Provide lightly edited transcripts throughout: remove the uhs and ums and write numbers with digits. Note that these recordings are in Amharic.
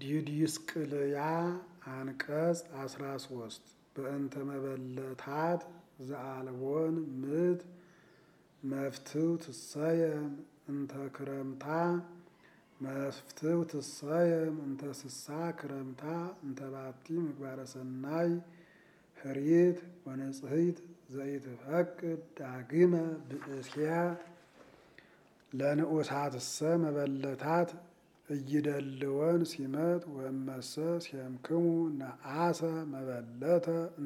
ዲድስቅልያ አንቀጽ 13 በእንተ መበለታት ዘአልቦን ምት መፍትው ትሰየም እንተ ክረምታ መፍትው ትሰየም እንተ ስሳ ክረምታ እንተ ባቲ ምግባረ ሰናይ ህሪት ወንጽሕት ዘይትፈቅድ ዳግመ ብእስያ ለንዑሳትሰ መበለታት እይደልወን ሲመት ወመሰ ሲያምክሙ ነአሰ መበለተ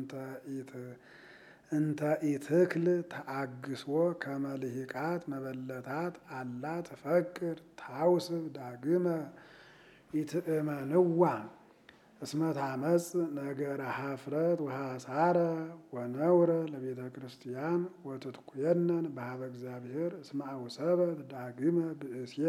እንተ ኢትክል ተአግሶ ከመልሂቃት መበለታት አላ ትፈቅድ ታውስብ ዳግመ ኢትእመንዋ እስመ ታመጽ ነገረ ኀፍረት ወሐሳረ ወነውረ ለቤተ ክርስቲያን ወትትኩየነን በኀበ እግዚአብሔር እስመ አውሰበት ዳግመ ብእስየ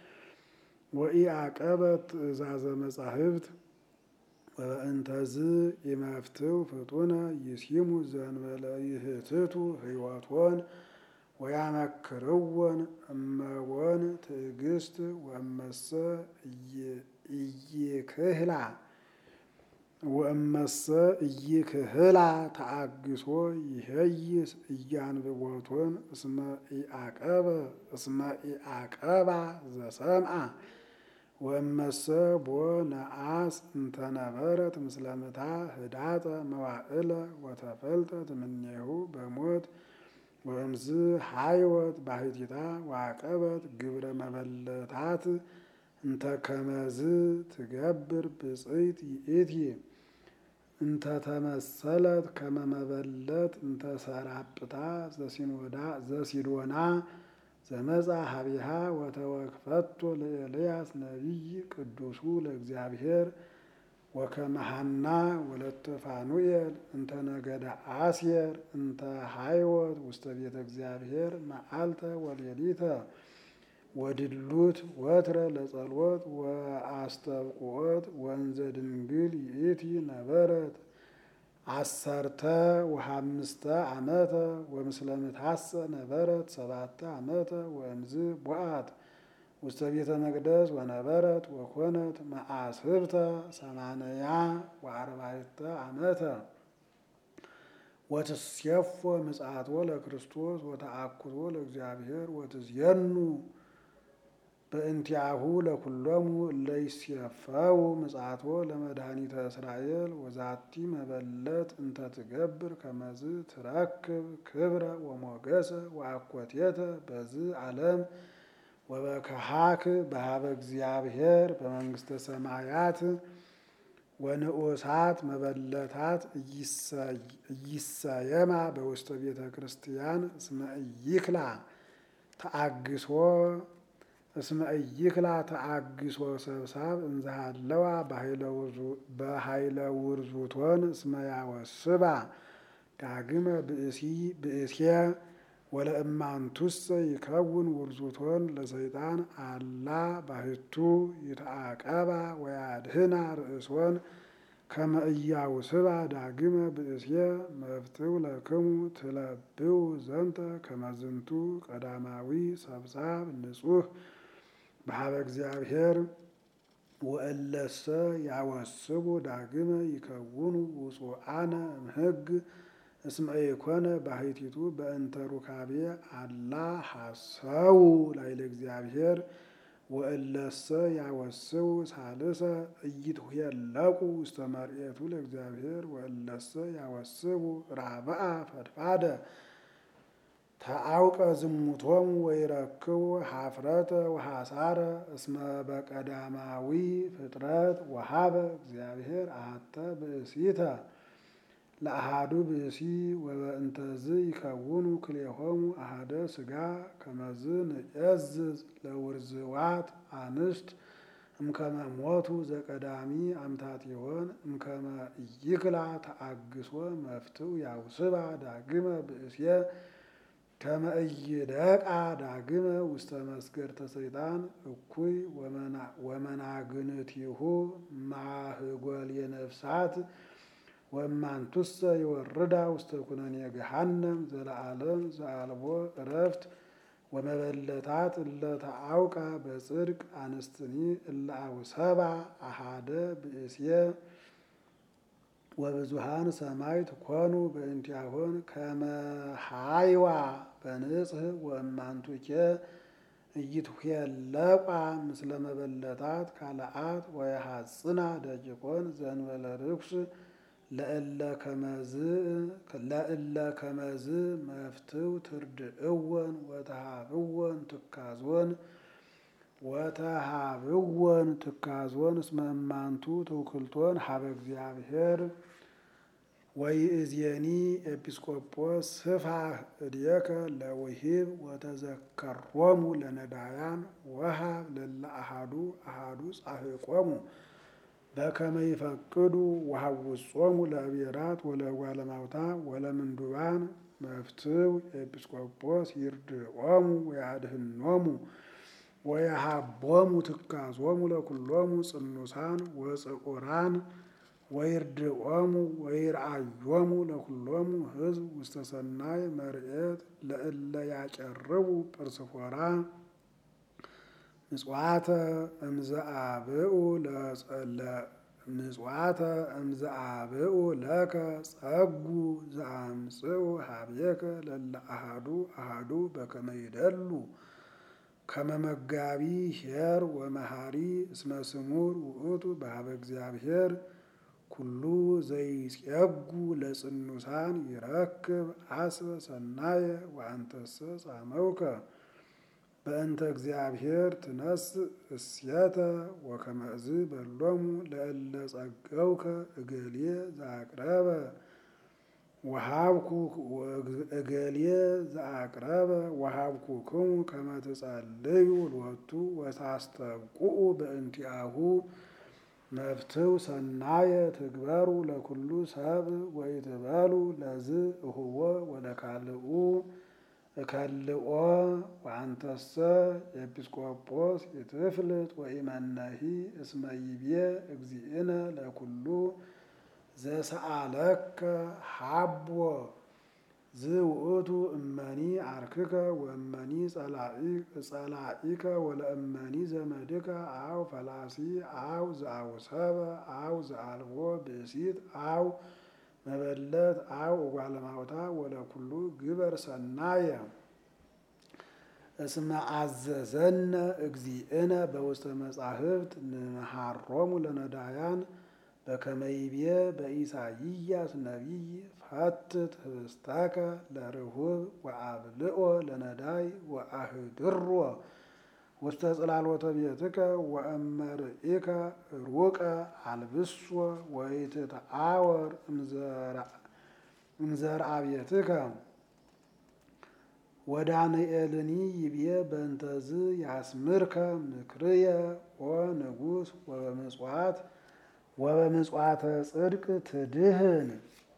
ወኢአቀበት ትእዛዘ መጻሕፍት ወእንተዝ ኢመፍትው ፍጡነ ይሲሙ ዘእንበለ ይህትቱ ሕይወቶን ወያመክርዎን እመዎን ትዕግስት ወእመሰ ኢይክህላ ተአግሶ ይሄይስ እያንብቦቶን እስመ ኢአቀባ ዘሰምዐ ወእመሰ ቦ ነአስ እንተነበረት ምስለ ምታ ህዳጠ መዋዕለ ወተፈልጠት እምኔሁ በሞት ወእምዝ ሀይወት ባሕቲታ ወአቀበት ግብረ መበለታት እንተ ከመዝ ትገብር ብፅዕት ይእቲ እንተ ተመሰለት ከመ መበለት እንተ ሰራጵታ ዘሲዶና ዘመጻ ሀቢሃ ወተወክፈቶ ለኤልያስ ነቢይ ቅዱሱ ለእግዚአብሔር ወከመ ሐና ወለተ ፋኑኤል እንተ ነገደ አስየር እንተ ሀይወት ውስተ ቤተ እግዚአብሔር መዓልተ ወሌሊተ ወድሉት ወትረ ለጸሎት ወአስተብቁዖት ወንዘ ድንግል ይእቲ ነበረት 15 ዓመተ ወምስለ ምትሐሰ ነበረት 7 ዓመተ ወእምዝ ቦአት ውስተ ቤተ መቅደስ ወነበረት ወኮነት መዓስብተ 84 ዓመተ ወትሴፎ ምጽአቶ ለክርስቶስ ወተአኩቶ ለእግዚአብሔር ወትዝየኑ በእንቲአሁ ለኩሎሙ እለ ይሴፈው ምጽአቶ ለመድኃኒተ እስራኤል ወዛቲ መበለት እንተ ትገብር ከመዝ ትረክብ ክብረ ወሞገሰ ወአኮቴተ በዝ ዓለም ወበከሃክ በኀበ እግዚአብሔር በመንግሥተ ሰማያት ወንዑሳት መበለታት እይሰየማ በውስተ ቤተ ክርስቲያን እስመ ኢይክላ ተአግሶ ሰብሳብ እንዘሃለዋ በኃይለ ውርዙቶን እስመ ያወስባ ዳግመ ብእስየ ወለእማንቱሰ ይከውን ውርዙቶን ለሰይጣን አላ ባሕቱ ይተአቀባ ወያድህና ርእሶን ከመ ኢያውስባ ዳግመ ብእስየ መፍትው ለክሙ ትለብው ዘንተ ከመ ዝንቱ ቀዳማዊ ሰብሳብ ንጹሕ በኀበ እግዚአብሔር ወእለሰ ያወስቡ ዳግመ ይከውኑ ውጹአነ እምሕግ እስመ ኢኮነ ባሕቲቱ በእንተ ሩካቤ አላ ሐሰው ላዕለ እግዚአብሔር ወእለሰ ያወስቡ ሳልሰ ኢይትኄለቁ ውስተ መርኤቱ ለእግዚአብሔር ወእለሰ ያወስቡ ራብዓ ፈድፋደ ተአውቀ ዝሙቶሙ ወይረክቡ ኀፍረተ ወሐሳረ እስመ በቀዳማዊ ፍጥረት ወሀበ እግዚአብሔር አሐተ ብእሲተ ለአሐዱ ብእሲ ወበእንተዝ ይከውኑ ክልኤሆሙ አሐደ ሥጋ ከመዝ ንዔዝዝ ለውርዝዋት አንስት እምከመ ሞቱ ዘቀዳሚ አምታቲሆን እምከመ ኢይክላ ተአግሶ መፍትው ያውስባ ዳግመ ብእስየ ከመ ኢይደቃ ዳግመ ውስተ መስገርተ ሰይጣን እኩይ ወመናግንቲሁ ማህጎልየ ነፍሳት ወእማንቱሰ ይወርዳ ውስተ ኩነኔ ገሃነም ዘለዓለም ዘአልቦ ዕረፍት ወመበለታት እለ ተአውቃ በጽድቅ አንስትኒ እለ አውሰባ አሃደ ብእስየ ወብዙሃን ሰማዕት ኮኑ በእንቲአሆን ከመ ሀይዋ በንጽሕ ወእማንቱኬ ኢይትኄለቋ ምስለ መበለታት ካልአት ወየሐጽና ደቂቆን ዘእንበለ ርኩስ ለእለ ከመዝ መፍትው ትርድእወን ወተሃብወን ትካዞን እስመ እማንቱ ትውክልቶን ሀበ እግዚአብሔር። ወይእዜኒ ኤጲስቆጶስ ስፋህ እዴከ ለውሂብ ወተዘከሮሙ ለነዳያን ወሃብ ለለ አሃዱ ጻሕቆሙ በከመ ይፈቅዱ ወሐውጾሙ ለአብየራት ወለእጓለ እማውታ ወለምንዱባን መፍትው ኤጲስቆጶስ ይርድኦሙ ወያድኅኖሙ ወየሃቦሙ ትካዞሙ ለኩሎሙ ጽኑሳን ወጽዑራን ወይርድኦሙ ወይርአዮሙ ለኩሎሙ ሕዝብ ውስተ ሰናይ መርኤት ለእለ ያጨርቡ ጵርስፎራ ምጽዋተ እምዘአብኡ ለከ ጸጉ ዘአምጽኡ ሀቤከ ለለ አሃዱ በከመ ይደሉ ከመ መጋቢ ኄር ወመሃሪ እስመ ስሙር ውእቱ በሀበ እግዚአብሔር ኩሉ ዘይጼጉ ለጽኑሳን ይረክብ አስበ ሰናየ ወአንተሰ ጻመውከ በእንተ እግዚአብሔር ትነስእ እሴተ ወከመዝ በሎሙ ለእለ ጸገውከ እገሌ ዘአቅረበ ወሀብኩክሙ ከመ ትጸልዩ ሎቱ ወታስተብቁዑ በእንቲአሁ መፍትው ሰናየ ትግበሩ ለኩሉ ሰብእ ወይትበሉ ለዝ እሁቦ ወለካልኡ እከልኦ ወአንተሰ ኤጲስቆጶስ ይትፍልጥ ወኢመነሂ እስመ ይቤ እግዚእነ ለኩሉ ዘሰአለከ ሀቦ ዝውእቱ እመኒ አርክከ ወእመኒ ጸላኢከ ወለእመኒ ዘመድከ አው ፈላሲ አው ዘአውሰበ አው ዘአልቦ ብእሲት አው መበለት አው እጓለ እማውታ ወለኩሉ ግበር ሰናየ እስመ አዘዘነ እግዚእነ በውስተ መጻሕፍት ንመሃሮሙ ለነዳያን በከመ ይቤ በኢሳይያስ ነቢይ ፈትት ህብስተከ ለርሁብ ወአብልኦ ለነዳይ ወአህድሮ ውስተ ጽላሎተ ቤትከ ወእመ ርኢከ ሩቀ አልብሶ ወኢትተአወር እምዘርአ ቤትከ ወዳንኤልኒ ይቤ በእንተዝ ያስምርከ ምክርየ ወንጉሥ ወበምጽዋተ ጽድቅ ትድህን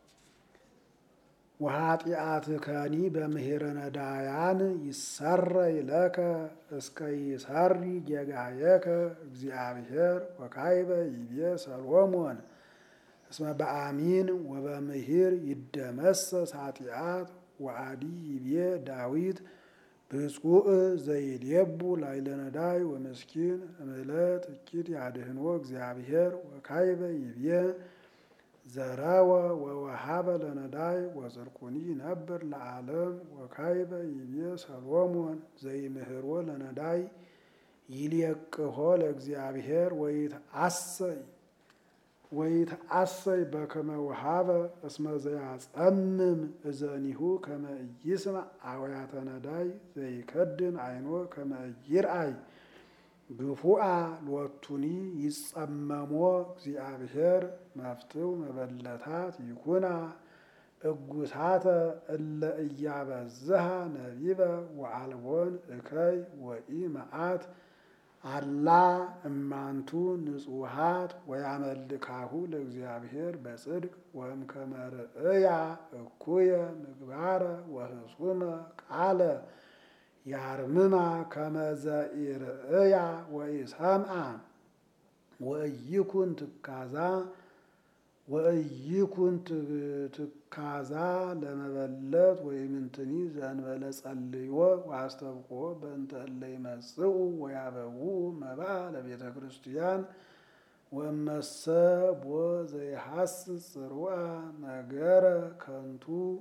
ወኃጢአትከኒ በምሄረ ነዳያን ይሰረይ ለከ እስከ ይሰሪ ጌጋየከ እግዚአብሔር ወካይበ ይቤ ሰሎሞን እስመ በአሚን ወበምሂር ይደመሰስ ኃጢአት ወአዲ ይቤ ዳዊት ብፁዕ ዘይሌቡ ላዕለ ነዳይ ወምስኪን እምዕለት እኪት ያድኅኖ እግዚአብሔር ወካይበ ይቤ ዘረወ ወወሃበ ለነዳይ ወጽድቁኒ ይነብር ለዓለም ወካይበ ይቤ ሰሎሞን ዘይምህሮ ለነዳይ ይልየቅሆ ለእግዚአብሔር ወይትአሰይ በከመ ወሃበ እስመ ዘያጸምም እዘኒሁ ከመ ኢይስምዕ አውያተ ነዳይ ዘይከድን አይኖ ከመ ኢይርአይ ግፉአ ሎቱኒ ይጸመሞ እግዚአብሔር መፍትው መበለታት ይኩና እጉሳተ እለ እያበዝሃ ነቢበ ወአልቦን እከይ ወኢመዓት አላ እማንቱ ንጹሃት ወያመልካሁ ለእግዚአብሔር በጽድቅ ወእምከመ ርእያ እኩየ ምግባረ ወህጹመ ቃለ ያርምማ ከመ ዘኢርእያ ወኢሰምዓ ወኢይኩን ትካዛ ወኢይኩን ትካዛ ለመበለት ወይምንትኒ ዘእንበለ ጸልዮ ወአስተብቅዖ በእንተ እለ ይመጽኡ ወያበውኡ መባአ ለቤተ ክርስቲያን ወእመሰ ቦ ዘይሐስስ ጽሩዓ ነገረ ከንቱ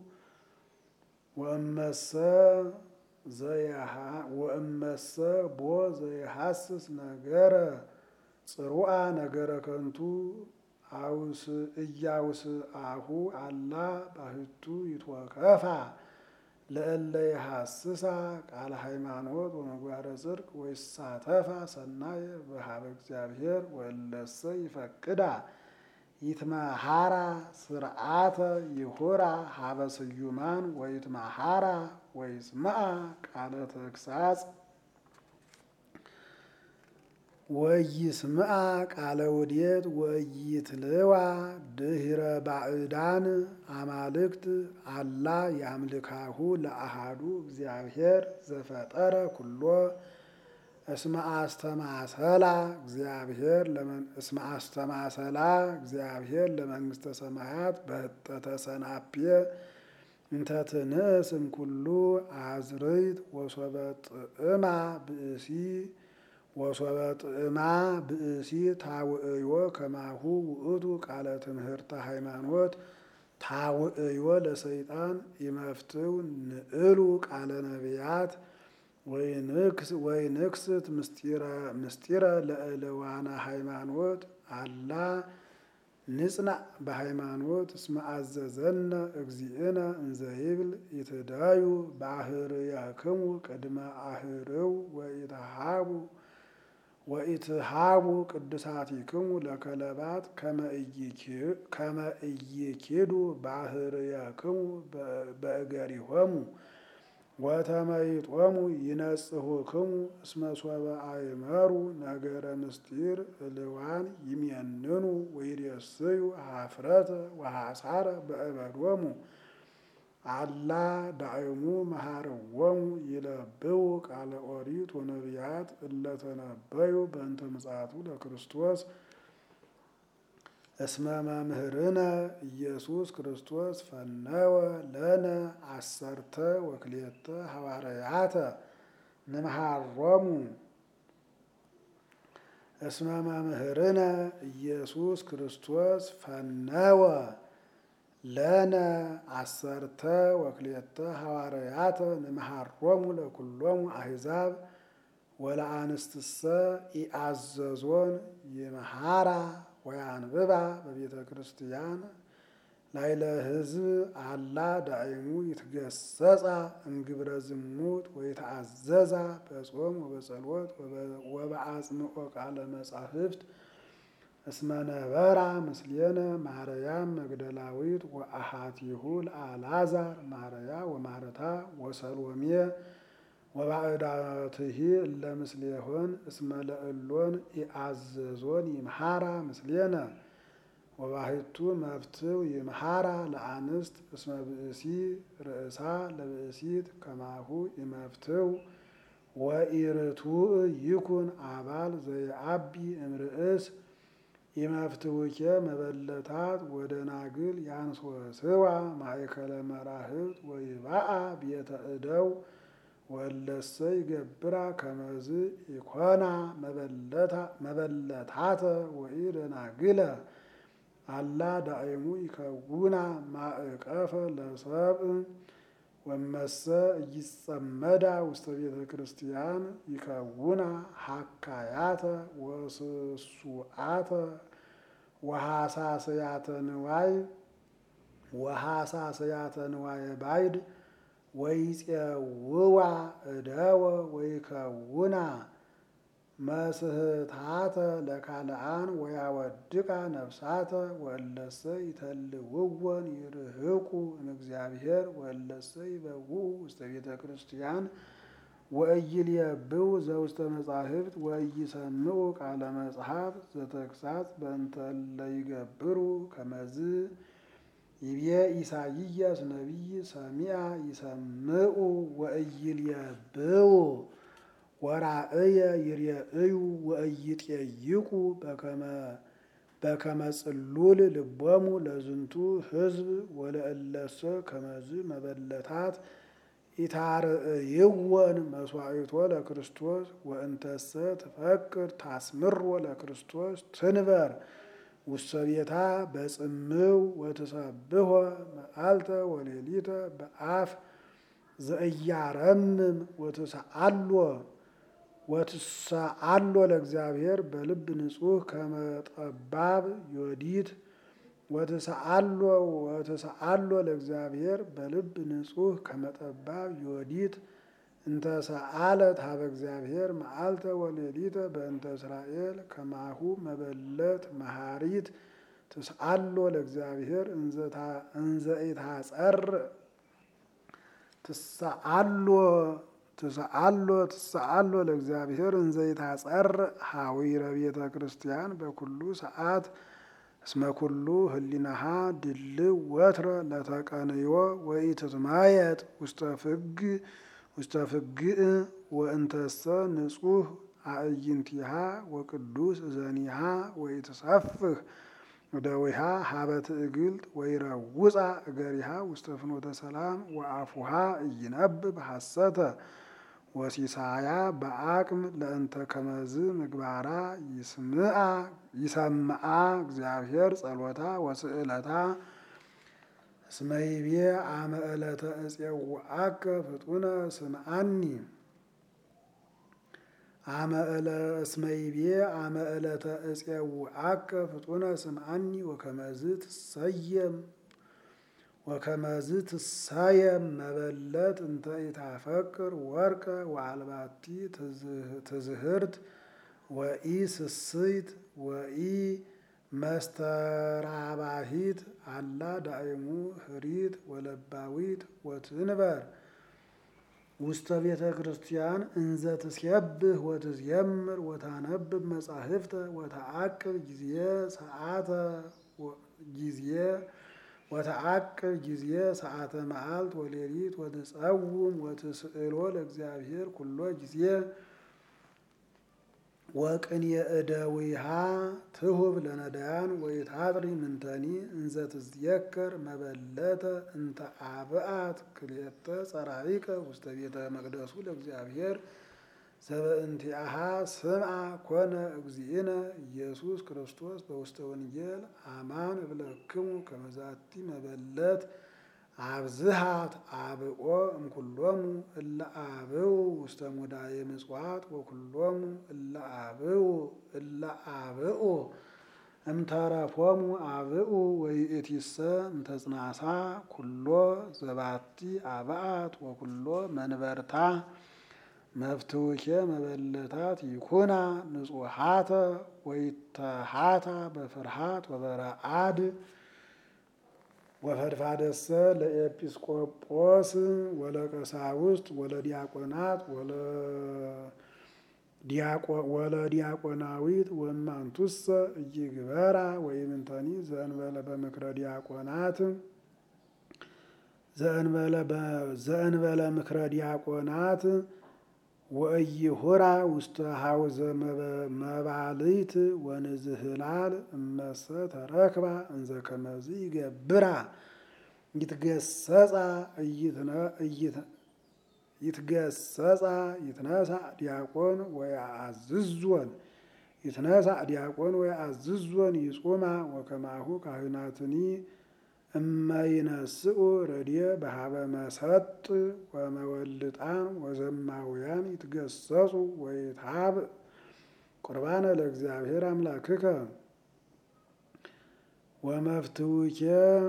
ወእመሰ ቦ ዘይሐስስ ነገረ ጽሩዓ ነገረ ከንቱ እያውስአሁ አላ ባሕቱ ይትወከፋ ለእለ ይሐስሳ ቃለ ሃይማኖት ወምግባረ ጽድቅ ወይሳተፋ ሰናየ በሀበ እግዚአብሔር ወእለሰ ይፈቅዳ ይትመሃራ ስርዓተ ይሁራ ሀበ ስዩማን ወይትመሃራ ወይስምዓ ቃለ ተግሳጽ ወይስምዓ ቃለ ውዴት ወይትልዋ ድህረ ባዕዳን አማልክት አላ ያምልካሁ ለአሃዱ እግዚአብሔር ዘፈጠረ ኩሎ እስመ አስተማሰላ እግዚአብሔር ለመንግስተ ሰማያት በህጠተ ሰናፕየ እንተ ትንእስ እምኩሉ አዝርዕት ወሶበ ጥዕማ ብእሲ ታውዕዮ ከማሁ ውእቱ ቃለ ትምህርተ ሃይማኖት ታውዕዮ ለሰይጣን ይመፍትው ንእሉ ቃለ ነቢያት ወይንክስት ምስጢረ ለእልዋነ ሃይማኖት አላ ንጽናዕ በሃይማኖት እስመ አዘዘነ እግዚእነ እንዘ ይብል ይትዳዩ በአህርያክሙ ቅድመ አህርው ወኢትሃቡ ቅዱሳቲክሙ ለከለባት ከመ ኢይኪዱ በአህርያክሙ በእገሪሆሙ ወተመይጦሙ ይነጽሁክሙ እስመ ሶበ አእመሩ ነገረ ምስጢር እልዋን ይሜንኑ ወይሬስዩ ኀፍረተ ወሐሳረ በእበዶሙ አላ ዳእሙ መሃረዎሙ ይለብው ቃለ ኦሪት ወነቢያት እለተነበዩ በእንተ ምጽአቱ ለክርስቶስ እስመ መምህርነ ኢየሱስ ክርስቶስ ፈነወ ለነ 12 ሐዋርያተ ንምሃሮሙ እስመ መምህርነ ኢየሱስ ክርስቶስ ፈነወ ለነ 12 ሐዋርያተ ንምሃሮሙ ለኩሎሙ አሕዛብ ወለአንስትሰ ኢአዘዞን ይምሃራ ወያንብባ በቤተ ክርስቲያን ላይለ ሕዝብ አላ ዳእሙ ይትገሰጻ እምግብረ ዝሙት ወይተአዘዛ በጾም ወበጸሎት ወበአጽንኦ ቃለ መጻሕፍት እስመ ነበራ ምስሌነ ማርያም መግደላዊት ወአሃቲሁ ለአልዓዛር ማርያ ወማርታ ወሰሎሜ ወባዕዳትሂ እለ ምስሌሆን እስመ ለእሎን ኢአዘዞን ይምሃራ ምስሌነ ወባሕቱ መፍትው ይምሃራ ለአንስት እስመ ብእሲ ርእሳ ለብእሲት ከማሁ ይመፍትው ወኢርቱዕ ይኩን አባል ዘይአቢ እምርእስ ይመፍትውኬ መበለታት ወደናግል ያንሶስዋ ማእከለ መራህብት ወይባአ ቤተ እደው ወለሰ ይገብራ ከመዝ ኢኮና መበለታተ ወኢደናግለ አላ ዳእሙ ይከውና ማእቀፈ ለሰብእ ወመሰ እይጸመዳ ውስተ ቤተ ክርስቲያን ይከውና ሐካያተ ወስሱአተ ወሐሳስያተ ንዋየ ባይድ ወይፄውዋ እደወ ወይከውና መስህታተ ለካልአን ወያወድቃ ነፍሳተ ወእለሰ ይተልውወን ይርህቁ እምእግዚአብሔር ወእለሰ ይበውኡ ውስተ ቤተ ክርስቲያን ወኢይልየብው ዘውስተ መጻሕፍት ወኢይሰምዑ ቃለ መጽሐፍ ዘተግሳጽ በእንተ እለ ይገብሩ ከመዝ ይቤ ኢሳይያስ ነቢይ ሰሚዐ ይሰምዑ ወኢይልየብው ወራእየ ይርኤዩ ወኢይጠይቁ በከመ በከመ ጽሉል ልቦሙ ለዝንቱ ሕዝብ ወለእለሰ ከመዝ መበለታት ኢታርእይወን መስዋዕቶ ለክርስቶስ ወእንተሰ ትፈቅድ ታስምሮ ለክርስቶስ ትንበር ውስተ ቤታ በጽምው ወትሰብሖ መዓልተ ወሌሊተ በአፍ ዘእያረምም ወትሰአሎ ለእግዚአብሔር በልብ ንጹሕ ከመጠባብ ዮዲት ወትሰአሎ ለእግዚአብሔር በልብ ንጹሕ ከመጠባብ ዮዲት እንተ ሰአለት ሀበ እግዚአብሔር መዓልተ ወሌሊተ በእንተ እስራኤል ከማሁ መበለት መሃሪት ትስአሎ ለእግዚአብሔር እንዘ ኢታጸር ትስአሎ ለእግዚአብሔር እንዘ ኢታጸር ሐዊረ ቤተ ክርስቲያን በኩሉ ሰዓት እስመ ኩሉ ህሊናሃ ድልው ወትረ ለተቀንዮ ወኢትትማየጥ ውስተ ፍግእ ወእንተሰ ንጹሕ አዕይንቲሃ ወቅዱስ እዘኒሃ ወኢትሰፍህ ደዊሃ ሀበ ትዕግልት ወይረውፃ እገሪሃ ውስተ ፍኖተ ሰላም ወአፉሃ ኢይነብብ ሐሰተ ወሲሳያ በአቅም ለእንተ ከመዝ ምግባራ ይሰምዓ እግዚአብሔር ጸሎታ ወስእለታ እስመ ይቤ አመ ዕለተ እፄውዐከ ፍጡነ ስምዓኒ እስመ ይቤ አመ ዕለተ እፄውዐከ ፍጡነ ስምዓኒ ወከመዝ ትሰየም መበለት እንተ ኢታፈቅር ወርቀ ወአልባቲ ትዝህርት ወኢ ስስይት ወኢ መስተራባሂት አላ ዳእሙ ህሪት ወለባዊት ወትንበር ውስተ ቤተ ክርስቲያን እንዘ ትሴብህ ወትዝየምር ወታነብብ መጻሕፍተ ወተአቅብ ጊዜ ሰዓተ መዓልት ወሌሊት ወትጸውም ወትስእሎ ለእግዚአብሔር ኩሎ ጊዜ ወቅንየ እደዊሃ ትሁብ ለነዳያን ወይታጥሪ ምንተኒ እንዘ ትዝየከር መበለተ እንተ አብአት ክልኤተ ጸራሪቀ ውስተ ቤተ መቅደሱ ለእግዚአብሔር ዘበእንቲአሃ ስምዓ ኮነ እግዚእነ ኢየሱስ ክርስቶስ በውስተ ወንጌል አማን እብለክሙ ከመዛቲ መበለት አብዝሃት አብኦ እምኩሎሙ እለ አብኡ ውስተ ሙዳየ ምጽዋት ወኩሎሙ እለ አብኡ እምተረፎሙ አብኡ ወይእቲሰ እምተጽናሳ ኩሎ ዘባቲ አብአት ወኩሎ መንበርታ መፍትውኬ መበለታት ይኩና ንጹሓተ ወይተሃታ በፍርሃት ወበረአድ ወፈድፋደሰ ለኤጲስቆጶስ ወለቀሳውስት ወለዲያቆናት ወለዲያቆናዊት ወማንቱሰ እይግበራ ወይምንተኒ ዘእንበለ በምክረ ዲያቆናት ዘእንበለ ምክረ ዲያቆናት ወእይሁራ ውስተ ሐውዘ መባልት ወንዝህላል እመሰ ተረክባ እንዘ ከመዝ ይገብራ ይትነሳ ዲያቆን ወያአዝዞን ይጹማ ወከማሁ ካህናትኒ እመይነስኡ ረድየ በሀበ መሰጥ ወመወልጣን ወዘማውያን ይትገሰጹ ወይትሃብ ቁርባነ ለእግዚአብሔር አምላክከ ወመፍትውኬ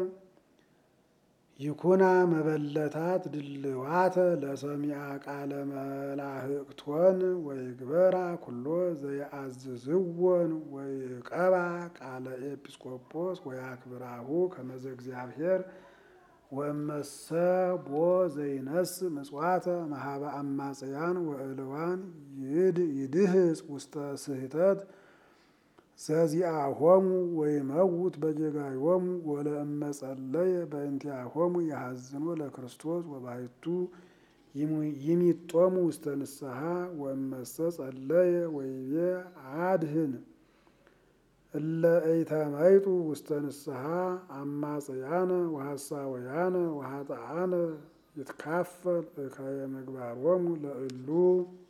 ይኩና መበለታት ድልዋተ ለሰሚዐ ቃለ መላእክቶን ወይግበራ ኩሎ ዘየአዝዝዎን ወይቀባ ቃለ ኤጲስቆጶስ ወያክብራሁ ከመዘ እግዚአብሔር ወመሰ ቦ ዘይነስ ምጽዋተ መሃበ አማጽያን ወእልዋን ይድህጽ ውስተ ስህተት ዘዚአሆሙ ወይመውት በጌጋዮሙ ወለእመ ጸለየ በእንቲአሆሙ ያሐዝኖ ለክርስቶስ ወባሕቱ ይሚጦሙ ውስተ ንስሐ ወእመሰ ጸለየ ወይቤ እለ ኢተመይጡ ውስተ ንስሐ አማጽያነ ወሐሳውያነ ወኃጥአነ ይትካፈል እከየ ምግባሮሙ ለእሉ